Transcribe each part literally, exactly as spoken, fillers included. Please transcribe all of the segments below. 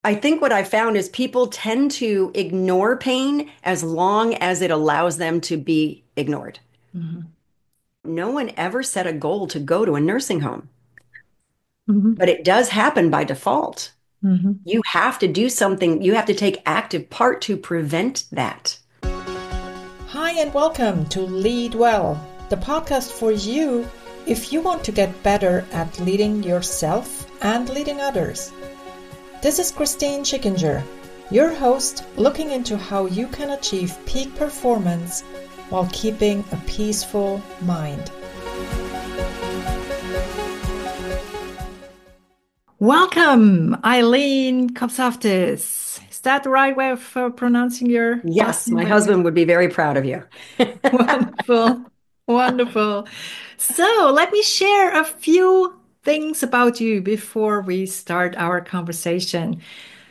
I think what I found is people tend to ignore pain as long as it allows them to be ignored. Mhm. No one ever set a goal to go to a nursing home, Mhm. but it does happen by default. Mhm. You have to do something, you have to take active part to prevent that. Hi, and welcome to Lead Well, the podcast for you if you want to get better at leading yourself and leading others. This is Christine Schickinger, your host, looking into how you can achieve peak performance while keeping a peaceful mind. Welcome, Eileen Kopsaftis. Is that the right way of uh, pronouncing your last Yes, name, my by the way? husband would be very proud of you. Wonderful. Wonderful. So let me share a few things about you before we start our conversation.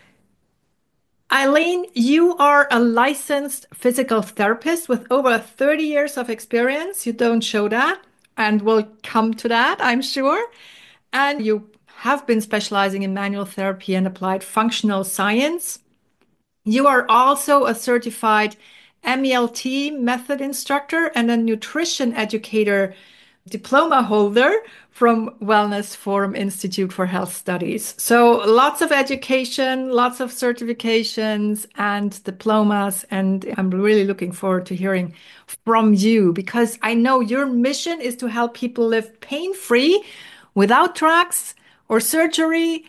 Eileen, you are a licensed physical therapist with over thirty years of experience. You don't show that, and we'll come to that, I'm sure. And you have been specializing in manual therapy and applied functional science. You are also a certified M E L T method instructor and a nutrition educator diploma holder from Wellness Forum Institute for Health Studies. So lots of education, lots of certifications and diplomas. And I'm really looking forward to hearing from you because I know your mission is to help people live pain-free without drugs or surgery,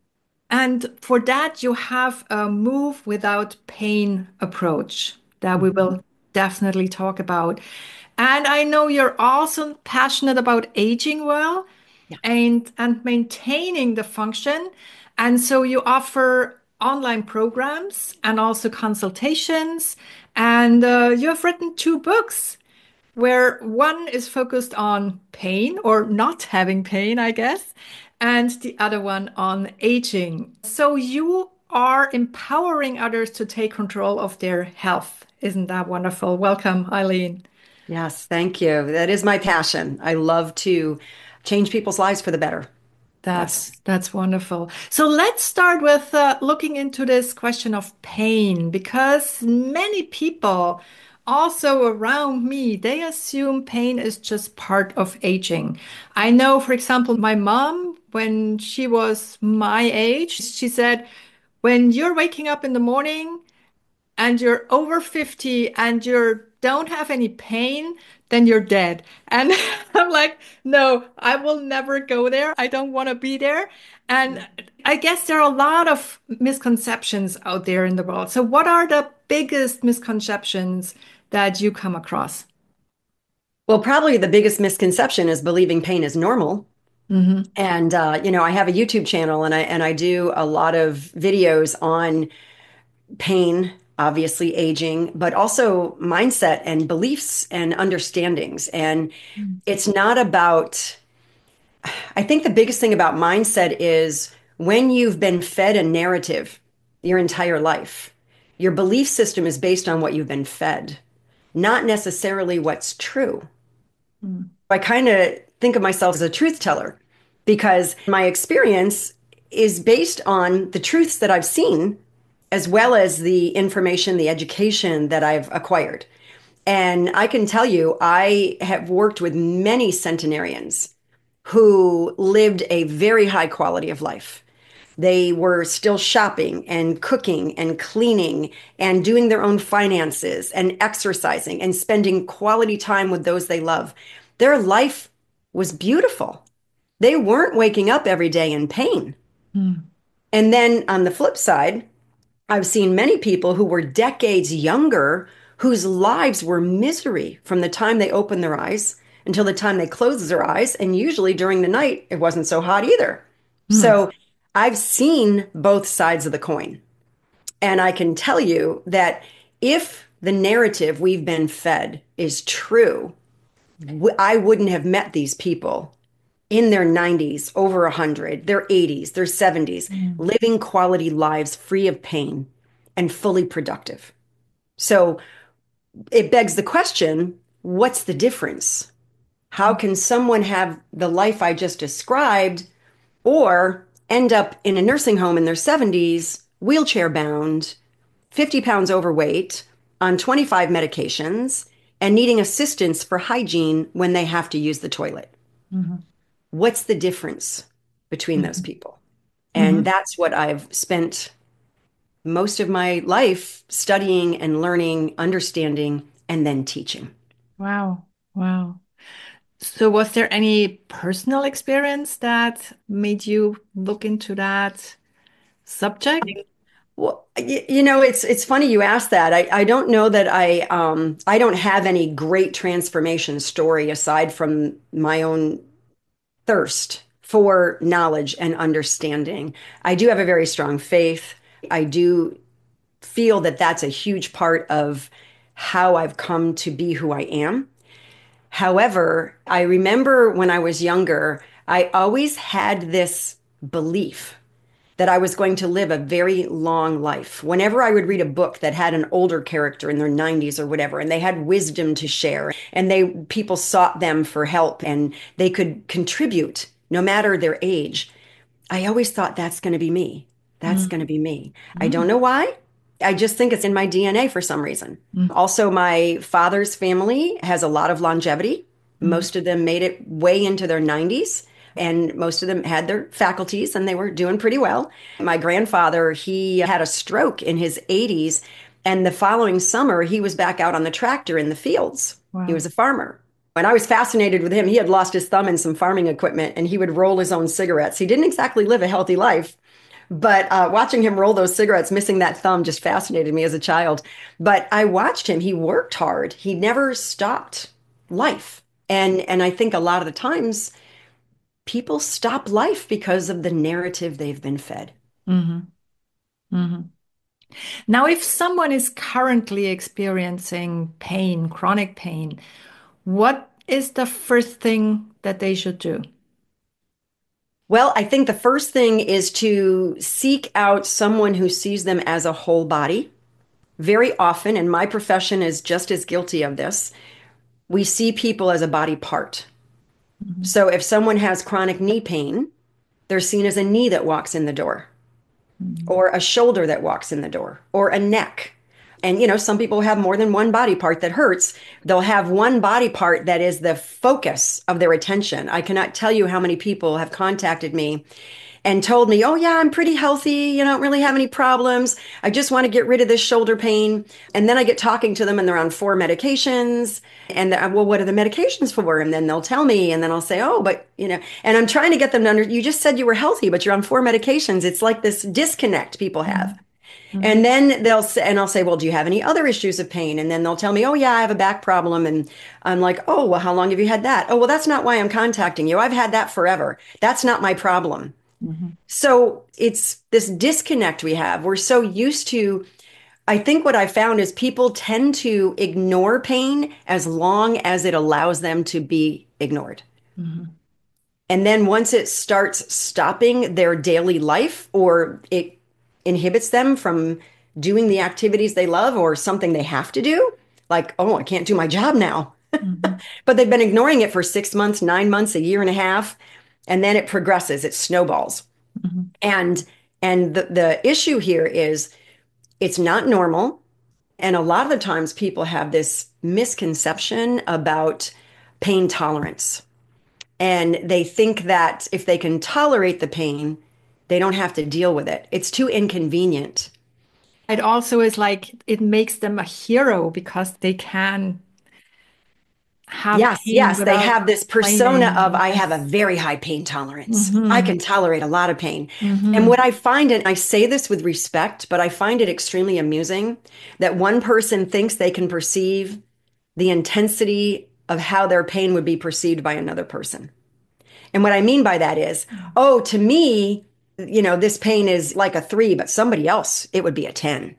and for that, you have a move without pain approach that we Mhm. will definitely talk about. And I know you're also passionate about aging well Yeah. and and maintaining the function. And so you offer online programs and also consultations. And uh, you have written two books where one is focused on pain or not having pain, I guess, and the other one on aging. So you are empowering others to take control of their health. Isn't that wonderful? Welcome, Eileen. Yes, thank you. That is my passion. I love to change people's lives for the better. That's That's that's wonderful. So let's start with uh, looking into this question of pain because many people also around me, they assume pain is just part of aging. I know, for example, my mom, when she was my age, she said, when you're waking up in the morning and you're over fifty and you don't have any pain, then you're dead. And I'm like, no, I will never go there. I don't want to be there. And I guess there are a lot of misconceptions out there in the world. So, what are the biggest misconceptions that you come across? well, probably the biggest misconception is believing pain is normal. Hmm. And uh, you know, I have a YouTube channel and I and I do a lot of videos on pain, obviously aging, but also mindset and beliefs and understandings. And it's not about, I think the biggest thing about mindset is when you've been fed a narrative your entire life, your belief system is based on what you've been fed, not necessarily what's true. I kind of think of myself as a truth teller because my experience is based on the truths that I've seen, as well as the information, the education that I've acquired. And I can tell you, I have worked with many centenarians who lived a very high quality of life. They were still shopping and cooking and cleaning and doing their own finances and exercising and spending quality time with those they love. Their life was beautiful. They weren't waking up every day in pain. Mm. And then on the flip side, I've seen many people who were decades younger whose lives were misery from the time they opened their eyes until the time they closed their eyes. And usually during the night, it wasn't so hot either. Mm. So I've seen both sides of the coin. And I can tell you that if the narrative we've been fed is true, I wouldn't have met these people in their nineties, over one hundred, their eighties, their seventies, Mm. living quality lives free of pain and fully productive. So it begs the question, what's the difference? How can someone have the life I just described or end up in a nursing home in their seventies wheelchair bound, fifty pounds overweight, on twenty-five medications, and needing assistance for hygiene when they have to use the toilet. Mhm. What's the difference between those Mhm. people? And Mhm. that's what I've spent most of my life studying and learning, understanding, and then teaching. Wow. Wow. So was there any personal experience that made you look into that subject? Well, y- you know, it's it's funny you asked that. I, I don't know that I um I don't have any great transformation story aside from my own thirst for knowledge and understanding. I do have a very strong faith. I do feel that that's a huge part of how I've come to be who I am. However, I remember when I was younger, I always had this belief that I was going to live a very long life. Whenever I would read a book that had an older character in their nineties or whatever, and they had wisdom to share, and they people sought them for help and they could contribute no matter their age, I always thought that's going to be me. That's going to Mhm. be me. I don't Mhm. know why. I just think it's in my D N A for some reason. Also, my father's family has a lot of longevity. Mhm. Most of them made it way into their nineties, and most of them had their faculties and they were doing pretty well. My grandfather, he had a stroke in his eighties, and the following summer, he was back out on the tractor in the fields. He Wow. was a farmer. And I was fascinated with him. He had lost his thumb in some farming equipment and he would roll his own cigarettes. He didn't exactly live a healthy life, but uh, watching him roll those cigarettes, missing that thumb, just fascinated me as a child. But I watched him. He worked hard. He never stopped life. And and I think a lot of the times people stop life because of the narrative they've been fed. Mhm. Mhm. Now, if someone is currently experiencing pain, chronic pain, what is the first thing that they should do? Well, I think the first thing is to seek out someone who sees them as a whole body. Very often, and my profession is just as guilty of this, we see people as a body part. Mhm. So if someone has chronic knee pain, they're seen as a knee that walks in the door, Mhm. or a shoulder that walks in the door, or a neck. And, you know, some people have more than one body part that hurts. They'll have one body part that is the focus of their attention. I cannot tell you how many people have contacted me and told me, oh, yeah, I'm pretty healthy. You know, I don't really have any problems. I just want to get rid of this shoulder pain. And then I get talking to them and they're on four medications. And they're, well, what are the medications for? And then they'll tell me. And then I'll say, oh, but, you know, and I'm trying to get them to under, you just said you were healthy, but you're on four medications. It's like this disconnect people have. Mhm. And Mhm. then they'll say, and I'll say, well, do you have any other issues of pain? And then they'll tell me, oh, yeah, I have a back problem. And I'm like, oh, well, how long have you had that? Oh, well, that's not why I'm contacting you. I've had that forever. That's not my problem. Mhm. So it's this disconnect we have. We're so used to, I think what I found is people tend to ignore pain as long as it allows them to be ignored. Mhm. And then once it starts stopping their daily life or it inhibits them from doing the activities they love or something they have to do, like, oh, I can't do my job now. Mhm. But they've been ignoring it for six months, nine months, a year and a half, and then it progresses, it snowballs. Mhm. And and the, the issue here is it's not normal. And a lot of the times people have this misconception about pain tolerance. And they think that if they can tolerate the pain, they don't have to deal with it. It's too inconvenient. It also is like it makes them a hero because they can have Yes, pain yes, they without have this persona of complaining. I have a Yes. very high pain tolerance. I Hmm. can tolerate a lot of pain. And Hmm. what I find, and I say this with respect, but I find it extremely amusing that one person thinks they can perceive the intensity of how their pain would be perceived by another person. And what I mean by that is, oh, to me, you know, this pain is like a three, but somebody else, it would be a ten.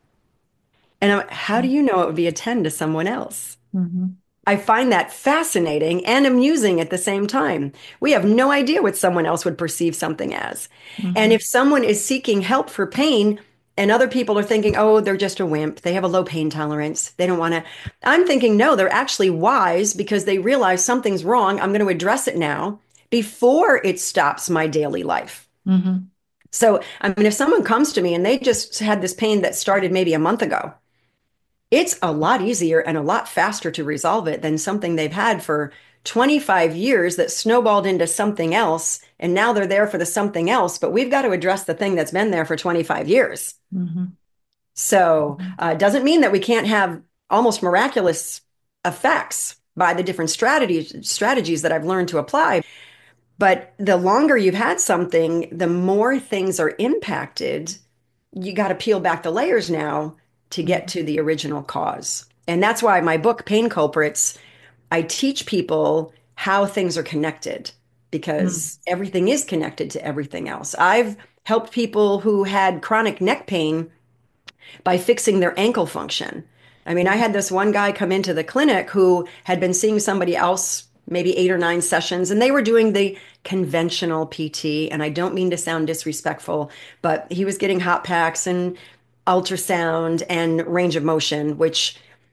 And I'm, how do you know it would be a ten to someone else? Hmm. I find that fascinating and amusing at the same time. We have no idea what someone else would perceive something as. And Hmm. if someone is seeking help for pain and other people are thinking, oh, they're just a wimp, they have a low pain tolerance, they don't want to, I'm thinking, no, they're actually wise because they realize something's wrong. I'm going to address it now before it stops my daily life. Hmm. So, I mean, if someone comes to me and they just had this pain that started maybe a month ago, it's a lot easier and a lot faster to resolve it than something they've had for twenty-five years that snowballed into something else. And now they're there for the something else, but we've got to address the thing that's been there for twenty-five years. Hmm. So, uh, it doesn't mean that we can't have almost miraculous effects by the different strategies strategies that I've learned to apply. But the longer you've had something, the more things are impacted. You got to peel back the layers now to get to the original cause. And that's why my book, Pain Culprits, I teach people how things are connected Hmm. because everything is connected to everything else. I've helped people who had chronic neck pain by fixing their ankle function. I mean, I had this one guy come into the clinic who had been seeing somebody else maybe eight or nine sessions, and they were doing the conventional P T. And I don't mean to sound disrespectful, but he was getting hot packs and ultrasound and range of motion, which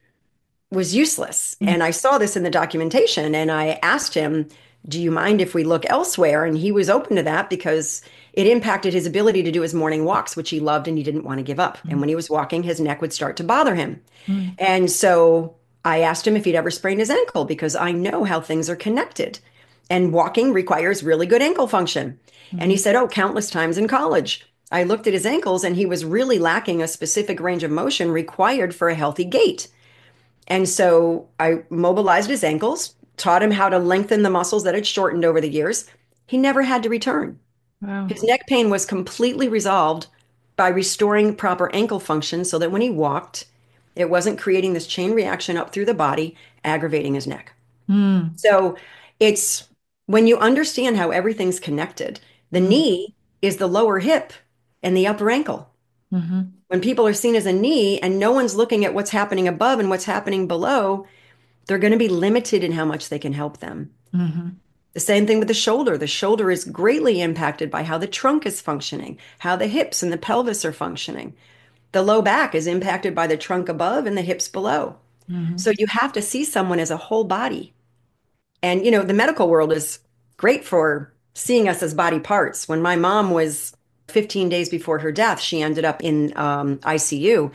was useless. And I saw this in the documentation and I asked him, do you mind if we look elsewhere? And he was open to that because it impacted his ability to do his morning walks, which he loved and he didn't want to give up. And when he was walking, his neck would start to bother him. Hmm. And so I asked him if he'd ever sprained his ankle because I know how things are connected. And walking requires really good ankle function. And he Hmm. said, oh, countless times in college. I looked at his ankles and he was really lacking a specific range of motion required for a healthy gait. And so I mobilized his ankles, taught him how to lengthen the muscles that had shortened over the years. He never had to return. Wow. His neck pain was completely resolved by restoring proper ankle function so that when he walked, it wasn't creating this chain reaction up through the body, aggravating his neck. Hmm. So it's when you understand how everything's connected, the Hmm. knee is the lower hip and the upper ankle. Hmm. When people are seen as a knee and no one's looking at what's happening above and what's happening below, they're going to be limited in how much they can help them. Hmm. The same thing with the shoulder. The shoulder is greatly impacted by how the trunk is functioning, how the hips and the pelvis are functioning. The low back is impacted by the trunk above and the hips below. Hmm. So you have to see someone as a whole body. And, you know, the medical world is great for seeing us as body parts. When my mom was fifteen days before her death, she ended up in um, I C U.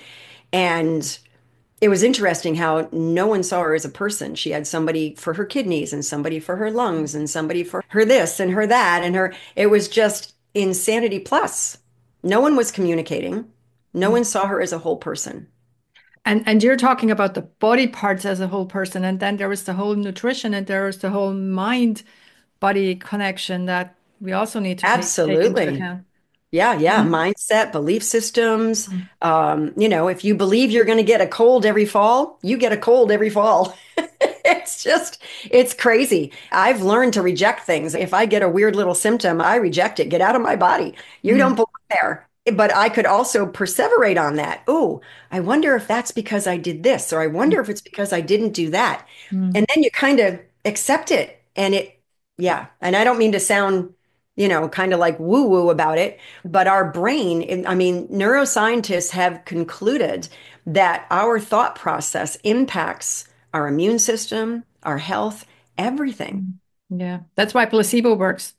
And it was interesting how no one saw her as a person. She had somebody for her kidneys and somebody for her lungs and somebody for her this and her that and her. It was just insanity plus. No one was communicating. No one saw her as a whole person. And and you're talking about the body parts as a whole person, and then there is the whole nutrition, and there is the whole mind body connection that we also need to take take into Absolutely. account. Yeah, yeah. Mhm. Mindset, belief systems. Um, you know, if you believe you're going to get a cold every fall, you get a cold every fall. It's just, it's crazy. I've learned to reject things. If I get a weird little symptom, I reject it. Get out of my body. You don't Mhm. belong there. But I could also perseverate on that. Oh, I wonder if that's because I did this, or I wonder if it's because I didn't do that. Mhm. And then you kind of accept it. And it, yeah. And I don't mean to sound, you know, kind of like woo woo about it, but our brain, I mean, neuroscientists have concluded that our thought process impacts our immune system, our health, everything. Mhm. Yeah, that's why placebo works.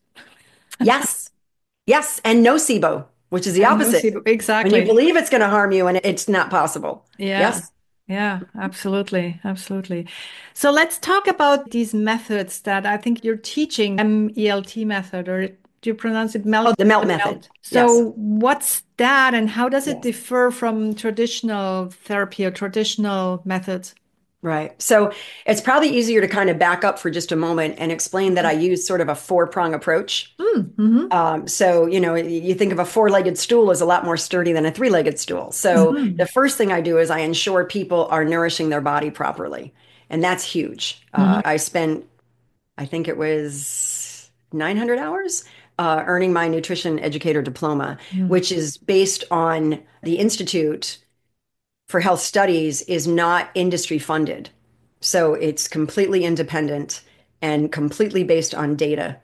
Yes, yes, and nocebo, which is the And opposite. nocebo, When you exactly. believe it's going to harm you and it's not possible. Yeah, Yes, yeah, absolutely, absolutely. So let's talk about these methods that I think you're teaching, M E L T method, or do you pronounce it oh, melt? the melt The method. melt. Yes, So what's that, and how does it yes. differ from traditional therapy or traditional methods? Right. So it's probably easier to kind of back up for just a moment and explain that I use sort of a four-prong approach. Mm-hmm. Um, so, you know, you think of a four-legged stool as a lot more sturdy than a three-legged stool. So Mm-hmm. the first thing I do is I ensure people are nourishing their body properly. And that's huge. Mm-hmm. Uh, I spent, I think it was nine hundred hours uh, earning my nutrition educator diploma, which is based on the Institute for Health Studies is not industry funded. So it's completely independent and completely based on data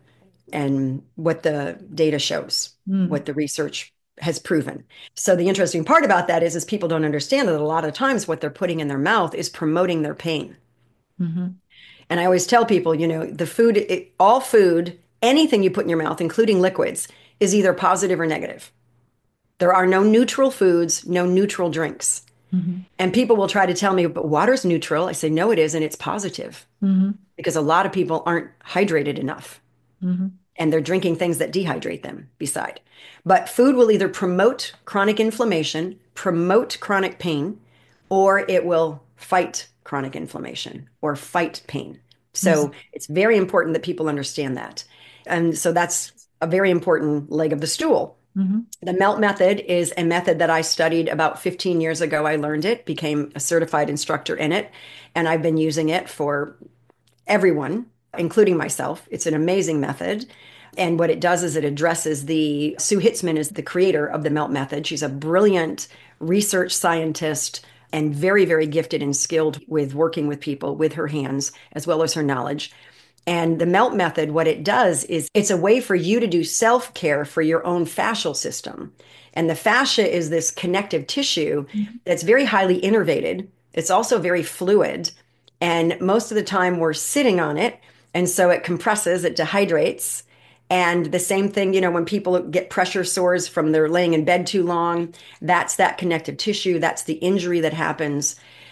and what the data shows, Mm-hmm. what the research has proven. So the interesting part about that is, is people don't understand that a lot of times what they're putting in their mouth is promoting their pain. Mm-hmm. And I always tell people, you know, the food, it, all food, anything you put in your mouth, including liquids, is either positive or negative. There are no neutral foods, no neutral drinks. Mm-hmm. And people will try to tell me, but water's neutral. I say, no, it is, and it's positive Mm-hmm. because a lot of people aren't hydrated enough Mm-hmm. and they're drinking things that dehydrate them beside. But food will either promote chronic inflammation, promote chronic pain, or it will fight chronic inflammation or fight pain. So it's very important that people understand that. And so that's a very important leg of the stool. Mm-hmm. The MELT method is a method that I studied about fifteen years ago. I learned it, became a certified instructor in it, and I've been using it for everyone, including myself. It's an amazing method. And what it does is it addresses the, Sue Hitzman is the creator of the MELT method. She's a brilliant research scientist and very, very gifted and skilled with working with people with her hands as well as her knowledge. And the MELT method, what it does is it's a way for you to do self-care for your own fascial system. And the fascia is this connective tissue that's very highly innervated. It's also very fluid. And most of the time we're sitting on it. And so it compresses, it dehydrates. And the same thing, you know, when people get pressure sores from their laying in bed too long, that's that connective tissue, that's the injury that happens.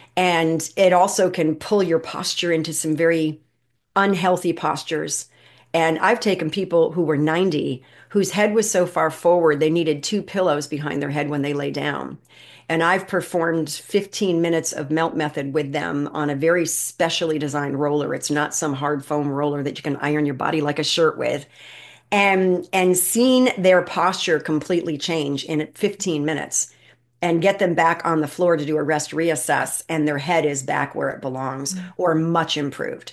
And it also can pull your posture into some very unhealthy postures. And I've taken people who were ninety whose head was so far forward they needed two pillows behind their head when they lay down. And I've performed fifteen minutes of MELT method with them on a very specially designed roller. It's not some hard foam roller that you can iron your body like a shirt with. And and seen their posture completely change in fifteen minutes and get them back on the floor to do a rest reassess, and their head is back where it belongs or much improved.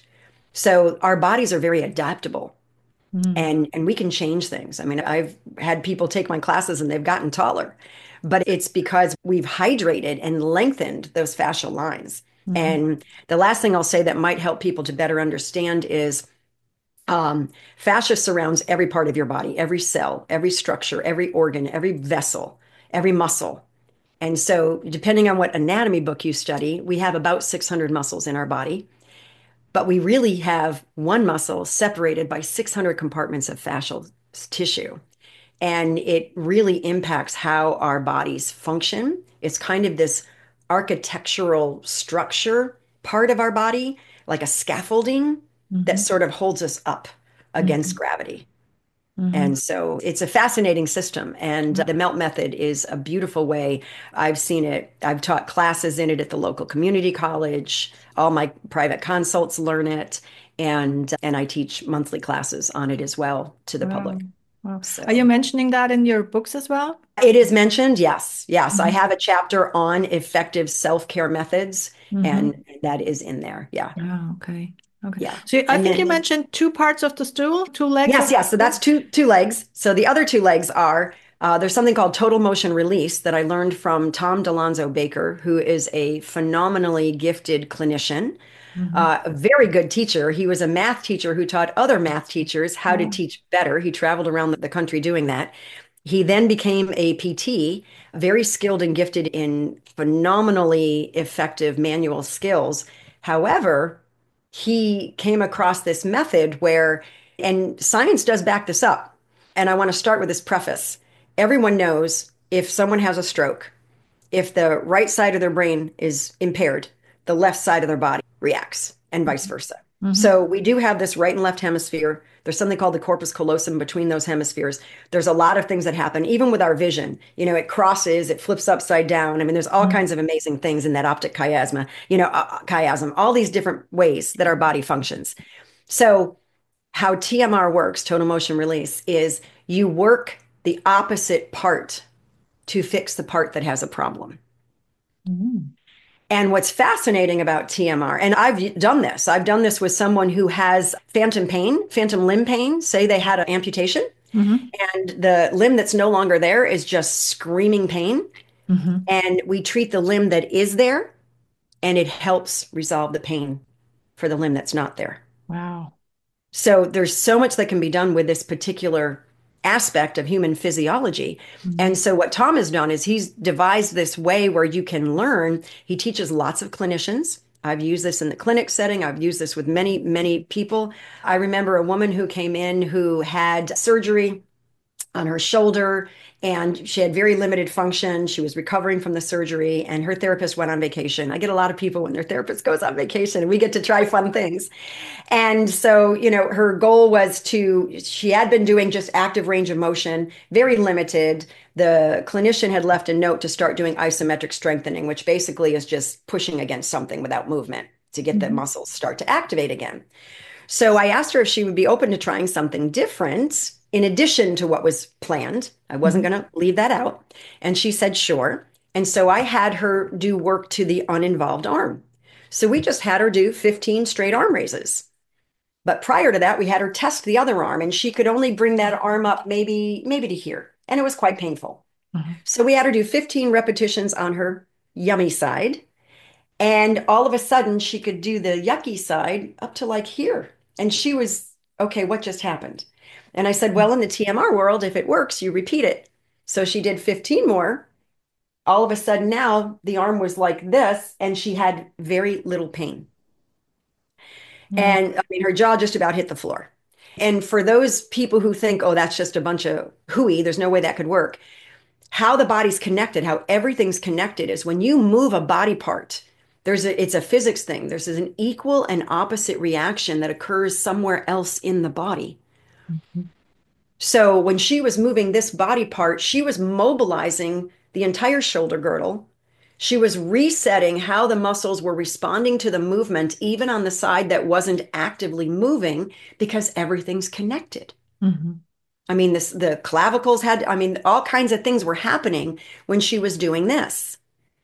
So our bodies are very adaptable Mm-hmm. and and we can change things. I mean, I've had people take my classes and they've gotten taller, but it's because we've hydrated and lengthened those fascial lines. Mm-hmm. And the last thing I'll say that might help people to better understand is um, fascia surrounds every part of your body, every cell, every structure, every organ, every vessel, every muscle. And so, depending on what anatomy book you study, we have about six hundred muscles in our body. But we really have one muscle separated by six hundred compartments of fascial tissue. And it really impacts how our bodies function. It's kind of this architectural structure part of our body, like a scaffolding that Mm-hmm. sort of holds us up against gravity. Mm-hmm. And so it's a fascinating system. And the MELT method is a beautiful way. I've seen it. I've taught classes in it at the local community college. All my private consults learn it. And and I teach monthly classes on it as well to the Wow. public. Wow. Are you So mentioning that in your books as well? it is mentioned, yes. Yes. I Mm-hmm. have a chapter on effective self-care methods, Mm-hmm. and that is in there. Yeah. Yeah, okay. Okay. Yeah. So I And think you then mentioned two parts of the stool, two legs of yes, the yes. So stool. that's two two legs. So the other two legs are uh, there's something called total motion release that I learned from Tom DeLonzo Baker, who is a phenomenally gifted clinician, Mm-hmm. uh, a very good teacher. He was a math teacher who taught other math teachers how to Oh. teach better. He traveled around the country doing that. He then became a P T, very skilled and gifted in phenomenally effective manual skills. However, he came across this method where, and science does back this up. And I want to start with this preface. Everyone knows if someone has a stroke, if the right side of their brain is impaired, the left side of their body reacts, and vice versa. Mm-hmm. So we do have this right and left hemisphere. There's something called the corpus callosum between those hemispheres. There's a lot of things that happen, even with our vision. You know, it crosses, it flips upside down. I mean, there's all kinds of amazing things in that optic chiasma, you know, uh, chiasm, all these different ways that our body functions. So how T M R works, total motion release, is you work the opposite part to fix the part that has a problem. Mm-hmm. And what's fascinating about T M R, and I've done this, I've done this with someone who has phantom pain, phantom limb pain, say they had an amputation, Mm-hmm. and the limb that's no longer there is just screaming pain. Mm-hmm. And we treat the limb that is there, and it helps resolve the pain for the limb that's not there. Wow. So there's so much that can be done with this particular aspect of human physiology. Mm-hmm. And so what Tom has done is he's devised this way where you can learn. He teaches lots of clinicians. I've used this in the clinic setting. I've used this with many, many people. I remember a woman who came in who had surgery on her shoulder, and she had very limited function. She was recovering from the surgery, and her therapist went on vacation. I get a lot of people when their therapist goes on vacation and we get to try fun things. And so, you know, her goal was to, she had been doing just active range of motion, very limited. The clinician had left a note to start doing isometric strengthening, which basically is just pushing against something without movement to get the Mhm. muscles start to activate again. So I asked her if she would be open to trying something different in addition to what was planned. I wasn't Mhm. going to leave that out. And she said, sure. And so I had her do work to the uninvolved arm. So we just had her do fifteen straight arm raises. But prior to that, we had her test the other arm, and she could only bring that arm up maybe, maybe to here. And it was quite painful. Mhm. So we had her do fifteen repetitions on her yummy side. And all of a sudden, she could do the yucky side up to like here. And she was, okay, what just happened? And I said, well, in the T M R world, if it works, you repeat it. So she did fifteen more. All of a sudden, now the arm was like this, and she had very little pain. Mhm. And I mean, her jaw just about hit the floor. And for those people who think, oh, that's just a bunch of hooey, there's no way that could work. How the body's connected, how everything's connected is when you move a body part, there's a, it's a physics thing. There's an equal and opposite reaction that occurs somewhere else in the body. Mhm. So when she was moving this body part, she was mobilizing the entire shoulder girdle. She was resetting how the muscles were responding to the movement, even on the side that wasn't actively moving, because everything's connected. Mhm. I mean, this the clavicles had, I mean, all kinds of things were happening when she was doing this.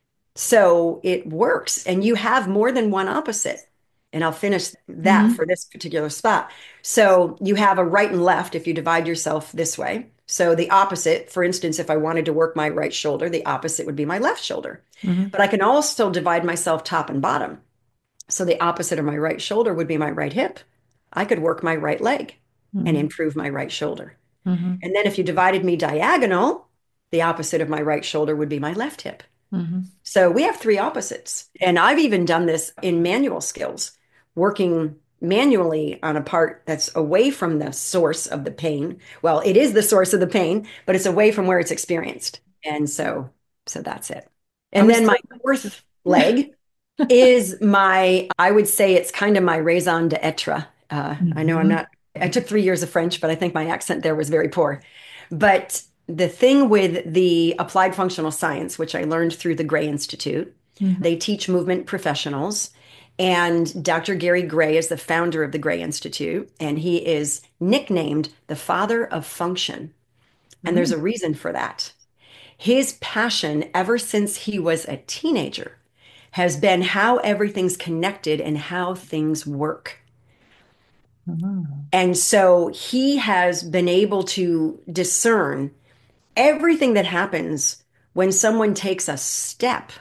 So it works, and you have more than one opposite. And I'll finish that Mhm. for this particular spot. So you have a right and left if you divide yourself this way. So the opposite, for instance, if I wanted to work my right shoulder, the opposite would be my left shoulder. Mhm. But I can also divide myself top and bottom. So the opposite of my right shoulder would be my right hip. I could work my right leg and Mhm. improve my right shoulder. Mhm. And then if you divided me diagonal, the opposite of my right shoulder would be my left hip. Mhm. So we have three opposites. And I've even done this in manual skills, working manually on a part that's away from the source of the pain. Well, it is the source of the pain, but it's away from where it's experienced. And so, so that's it. Are And we then my still? fourth leg is my, I would say it's kind of my raison d'etre. Uh, I know I'm Mhm. not, I took three years of French, but I think my accent there was very poor. But the thing with the applied functional science, which I learned through the Gray Institute, Mhm. they teach movement professionals. And Doctor Gary Gray is the founder of the Gray Institute, and he is nicknamed the father of function. And there's Mhm. a reason for that. His passion, ever since he was a teenager, has been how everything's connected and how things work. Mhm. And so he has been able to discern everything that happens when someone takes a step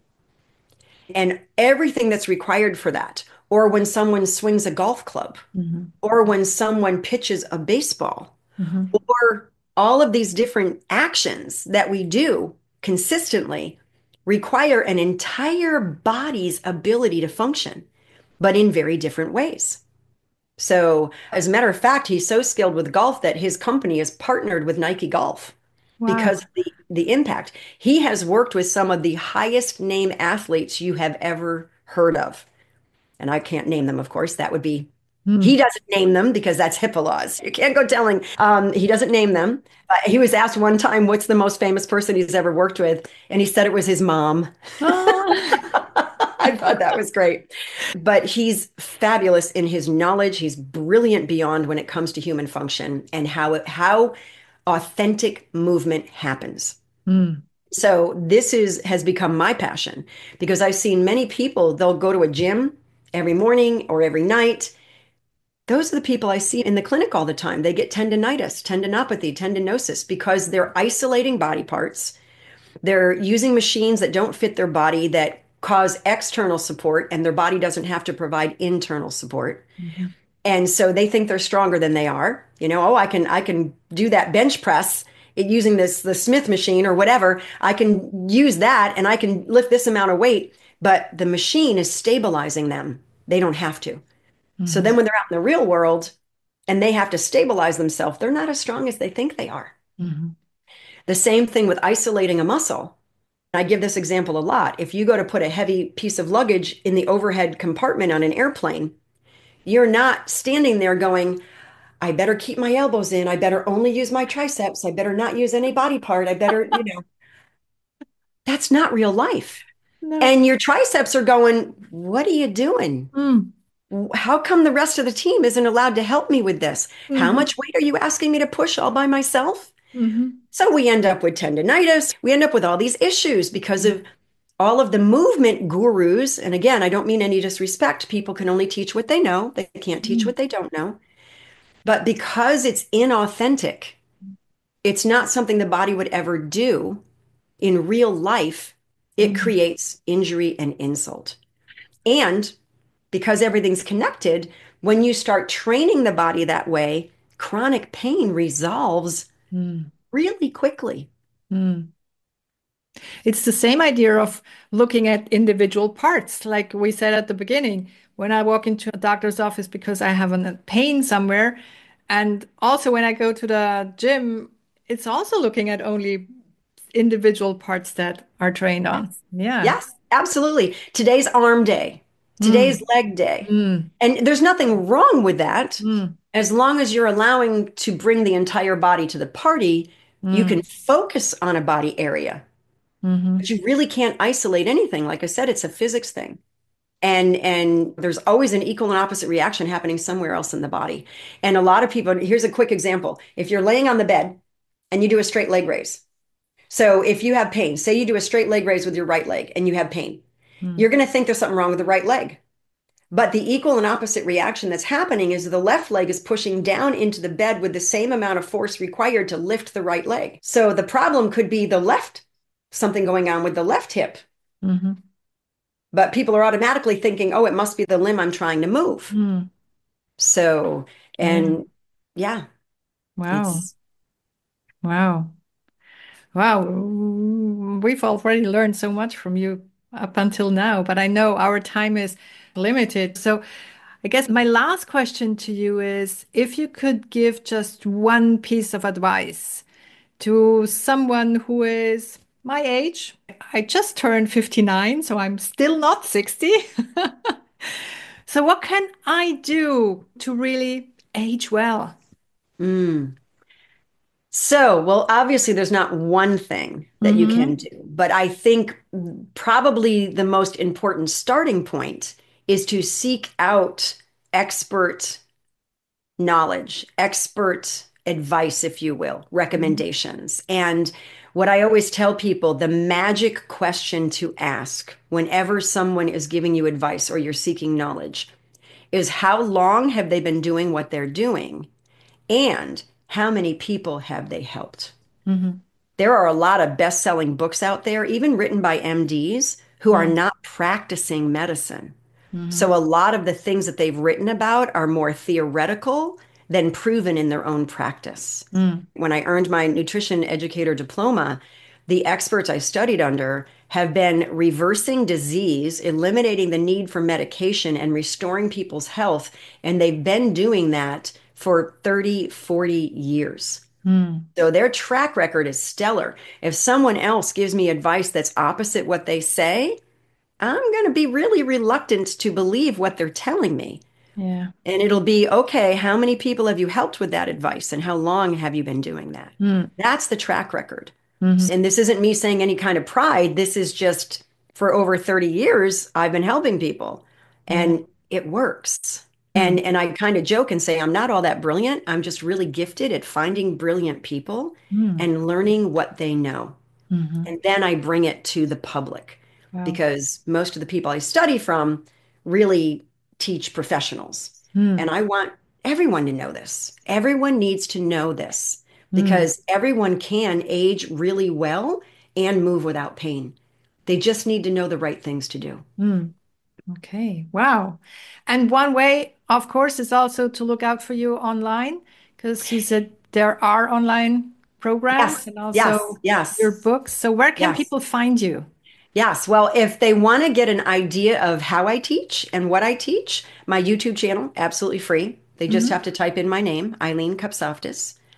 and everything that's required for that, or when someone swings a golf club, Mhm. or when someone pitches a baseball, Mhm. or all of these different actions that we do consistently require an entire body's ability to function, but in very different ways. So, as a matter of fact, he's so skilled with golf that his company is partnered with Nike Golf Wow. because of the, the impact. He has worked with some of the highest name athletes you have ever heard of. And I can't name them, of course. That would be, he Mm. doesn't name them because that's HIPAA laws. You can't go telling. Um, he doesn't name them. Uh, he was asked one time, what's the most famous person he's ever worked with? And he said it was his mom. Ah. I thought that was great. But he's fabulous in his knowledge. He's brilliant beyond when it comes to human function and how it, how authentic movement happens. Mm. So this is has become my passion because I've seen many people, they'll go to a gym every morning or every night. Those are the people I see in the clinic all the time. They get tendonitis, tendinopathy, tendinosis because they're isolating body parts. They're using machines that don't fit their body that cause external support and their body doesn't have to provide internal support. Mhm. And so they think they're stronger than they are. You know, oh, I can I can do that bench press using this the Smith machine or whatever. I can use that and I can lift this amount of weight, but the machine is stabilizing them. They don't have to. So then Mhm. when they're out in the real world and they have to stabilize themselves, they're not as strong as they think they are. Mhm. The same thing with isolating a muscle. I give this example a lot. If you go to put a heavy piece of luggage in the overhead compartment on an airplane, you're not standing there going, I better keep my elbows in. I better only use my triceps. I better not use any body part. I better, you know, that's not real life. No. And your triceps are going, what are you doing? Mm. How come the rest of the team isn't allowed to help me with this? How Mhm. much weight are you asking me to push all by myself? Mhm. So we end up with tendonitis. We end up with all these issues because of all of the movement gurus. And again, I don't mean any disrespect. People can only teach what they know, they can't teach Mm. what they don't know. But because it's inauthentic, it's not something the body would ever do in real life, it Mm. creates injury and insult. And because everything's connected, when you start training the body that way, chronic pain resolves Mm. really quickly. Mm. It's the same idea of looking at individual parts, like we said at the beginning. When I walk into a doctor's office because I have a pain somewhere, and also when I go to the gym, it's also looking at only individual parts that are trained on. Yes. Yeah. Yes, absolutely. Today's arm day, today's Mm. leg day. Mm. And there's nothing wrong with that. Mm. As long as you're allowing to bring the entire body to the party, you Mm. can focus on a body area, but Mhm. you really can't isolate anything. Like I said, it's a physics thing. And and there's always an equal and opposite reaction happening somewhere else in the body. And a lot of people, here's a quick example. If you're laying on the bed and you do a straight leg raise, so if you have pain, say you do a straight leg raise with your right leg and you have pain, Mm. you're going to think there's something wrong with the right leg. But the equal and opposite reaction that's happening is the left leg is pushing down into the bed with the same amount of force required to lift the right leg. So the problem could be the left, something going on with the left hip. Mhm. But people are automatically thinking, oh, it must be the limb I'm trying to move. Mm. So, Yeah. and yeah, Wow. it's Wow. Wow, we've already learned so much from you up until now, but I know our time is limited. So I guess my last question to you is if you could give just one piece of advice to someone who is my age, I just turned fifty-nine, so I'm still not sixty. So what can I do to really age well? mm. So, well, obviously, there's not one thing that you can Mm-hmm. do, but I think probably the most important starting point is to seek out expert knowledge, expert advice, if you will, recommendations. And what I always tell people, the magic question to ask whenever someone is giving you advice or you're seeking knowledge is how long have they been doing what they're doing? And how many people have they helped? Mm-hmm. There are a lot of best-selling books out there, even written by M Ds who are Mm-hmm. not practicing medicine. Mm-hmm. So a lot of the things that they've written about are more theoretical than proven in their own practice. Mm-hmm. When I earned my nutrition educator diploma, the experts I studied under have been reversing disease, eliminating the need for medication, and restoring people's health. And they've been doing that for thirty, forty years. So their track record is stellar. If someone else gives me advice that's opposite what they say, I'm going to be really reluctant to believe what they're telling me. Yeah. And it'll be, okay, how many people have you helped with that advice and how long have you been doing that? Mm. That's the track record. Hmm. And this isn't me saying any kind of pride. This is just for over thirty years, I've been helping people Yeah. and it works. Mm. And and I kind of joke and say I'm not all that brilliant. I'm just really gifted at finding brilliant people Mm. and learning what they know. Hmm. And then I bring it to the public Wow. because most of the people I study from really teach professionals. Mm. And I want everyone to know this. Everyone needs to know this Mm. because everyone can age really well and move without pain. They just need to know the right things to do. Mm. Okay. Wow. And one way, of course, is also to look out for you online because you said there are online programs Yes, and yes, also your yes, books. So where can yes. people find you? Yes, well, if they want to get an idea of how I teach and what I teach, my YouTube channel, absolutely free. They just Hmm. have to type in my name, Eileen Kupsoftis.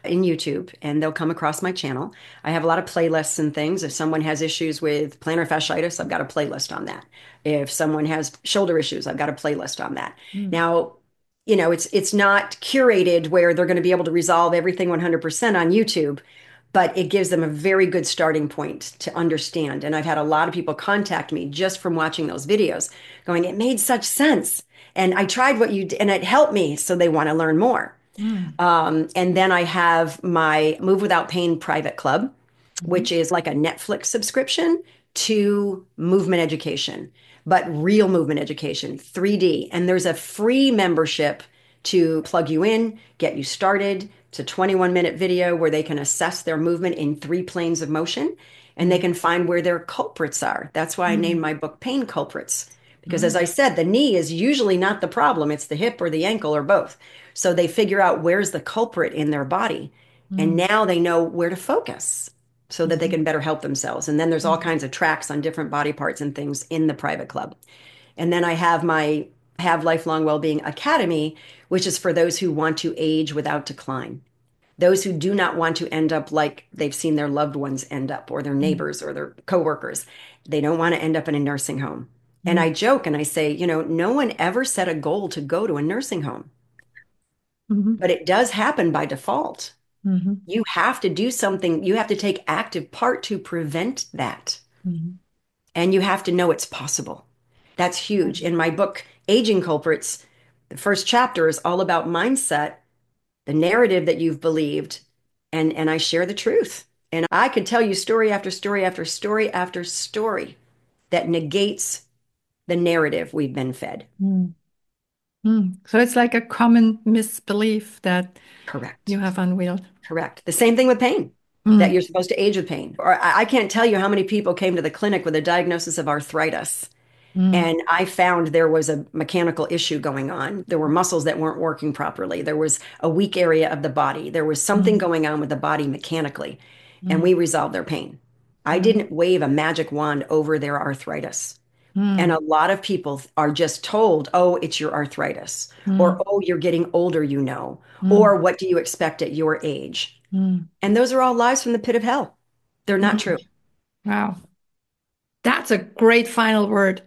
in YouTube and they'll come across my channel. I have a lot of playlists and things. If someone has issues with plantar fasciitis, I've got a playlist on that. If someone has shoulder issues, I've got a playlist on that. Mm. Now, you know, it's it's not curated where they're going to be able to resolve everything one hundred percent on YouTube, but it gives them a very good starting point to understand. And I've had a lot of people contact me just from watching those videos going, it made such sense. And I tried what you did and it helped me. So they want to learn more. Mm. Um, and then I have my Move Without Pain private club, Mhm. which is like a Netflix subscription to movement education, but real movement education, three D. And there's a free membership to plug you in, get you started. It's a twenty-one minute video where they can assess their movement in three planes of motion and they Mm. can find where their culprits are. That's why I named Mm. my book Pain Culprits. Because as Mm. I said, the knee is usually not the problem, it's the hip or the ankle or both. So they figure out where's the culprit in their body. And Mm. now they know where to focus so that they Mhm. can better help themselves. And then there's all Mm. kinds of tracks on different body parts and things in the private club. And then I have my Have Lifelong Wellbeing Academy, which is for those who want to age without decline. Those who do not want to end up like they've seen their loved ones end up, or their Mm. neighbors or their coworkers. They don't want to end up in a nursing home. And Mm. I joke and I say, you know, no one ever set a goal to go to a nursing home, Mhm. but it does happen by default. Mhm. You have to do something, you have to take active part to prevent that. Mhm. And you have to know it's possible. That's huge. In my book, Aging Culprits, the first chapter is all about mindset, the narrative that you've believed, and, and I share the truth. And I could tell you story after story after story after story that negates the narrative we've been fed. Mm. Mm. So it's like a common misbelief that you Correct. have unveiled. Correct. The same thing with pain, that Mm. you're supposed to age with pain. Or I, I can't tell you how many people came to the clinic with a diagnosis of arthritis. Mm. And I found there was a mechanical issue going on. There were muscles that weren't working properly. There was a weak area of the body. There was something Mm. going on with the body mechanically. And Mm. we resolved their pain. I Mm. didn't wave a magic wand over their arthritis. And Mm. a lot of people are just told, oh, it's your arthritis, or Mm. oh, you're getting older, you know, Mm. or what do you expect at your age? Mm. And those are all lies from the pit of hell. They're not true. Mm. Wow. That's a great final word.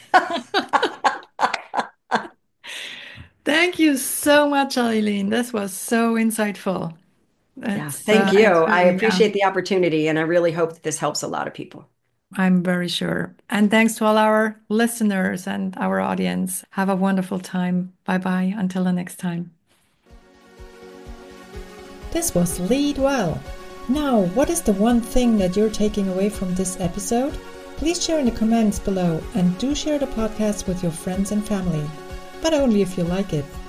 Thank you so much, Eileen. This was so insightful. Yeah, It's uh, thank you. it's I really, yeah, appreciate the opportunity, and I really hope that this helps a lot of people. I'm very sure. And thanks to all our listeners and our audience. Have a wonderful time. Bye bye. Until the next time. This was Lead Well. Now, what is the one thing that you're taking away from this episode? Please share in the comments below and do share the podcast with your friends and family, but only if you like it.